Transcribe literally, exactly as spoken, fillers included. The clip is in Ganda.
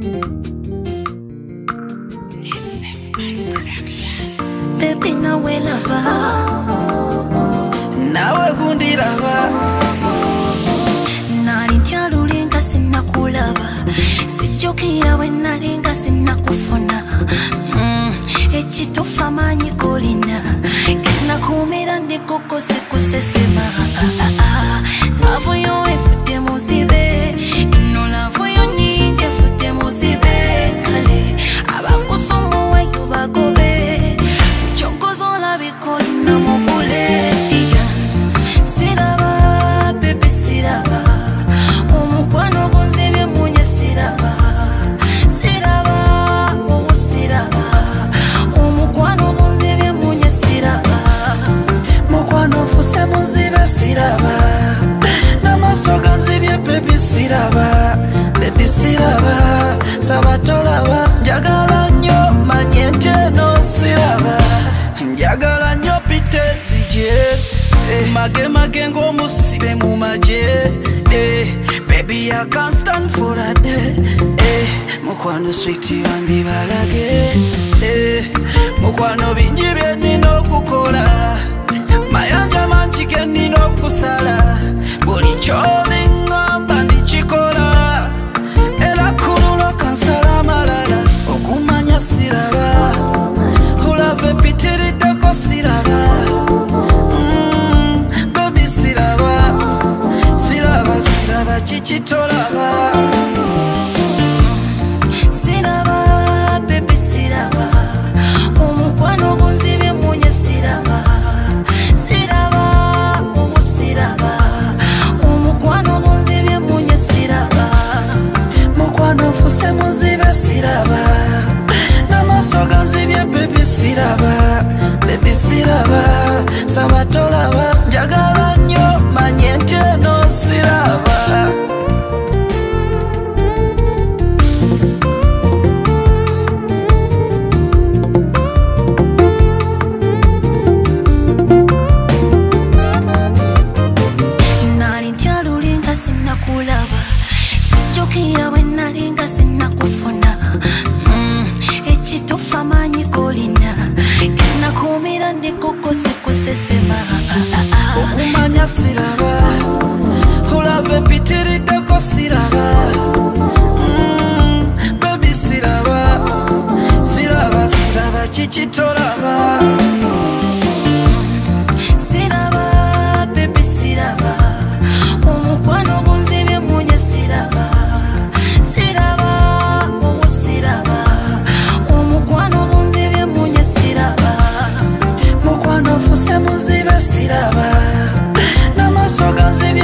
Baby nawe lava nawe gundi lava nali ntyalulinga sinnakulaba sijjukira we nalinga sinnakufuna mm. ekitufa amanyi golina genakuumira ndikoko sikusesema lavu yo efudde muzibe ino lavu yo nyingi efudde muzibe kale abakusumuweyo bagobe mukyonkozola bikolina mugule siraba bebe siraba omukwano gunzibye munye siraba siraba owo siraba omukwano gunzibye munye siraba mukwano fuse muzibe siraba namaso ganzibye bebe siraba bebe siraba sabatolaba njagala nnyo manye nti eno siraba njagala nnyo pite nzije mage mage ng'omusibe mu maje baby I can't stand for a day mukwano sweetie bambi balage mukwano bingi bye nnina okukola mayanja mangi ge nnina okusala buli ky'oliŋŋamba ndikikola era kulula kansala amalala okumanya siraba olava epitiriddeko siraba baby siraba siraba siraba kikitolaba siraba bebe siraba omukwano gunzibye munye siraba siraba owo siraba omukwano gunzibye munye siraba mukwano fuse muzibe siraba namaso ganzibye bebe siraba bebe siraba sabatolaba njagala nnyo manye nti eno siraba nali ntyalulinga sinnakulaba sijjukira we nalinga sinnakufuna mm. ekitufu amanyi golina genakuumira ndikoko sikusesema okumanya siraba olava epitiriddeko siraba baby siraba siraba siraba kikitolaba siraba bebe siraba omukwano gunzibye munye siraba siraba owo siraba omukwano gunzibye munye siraba mukwano fuse muzibe siraba namaso ganzibye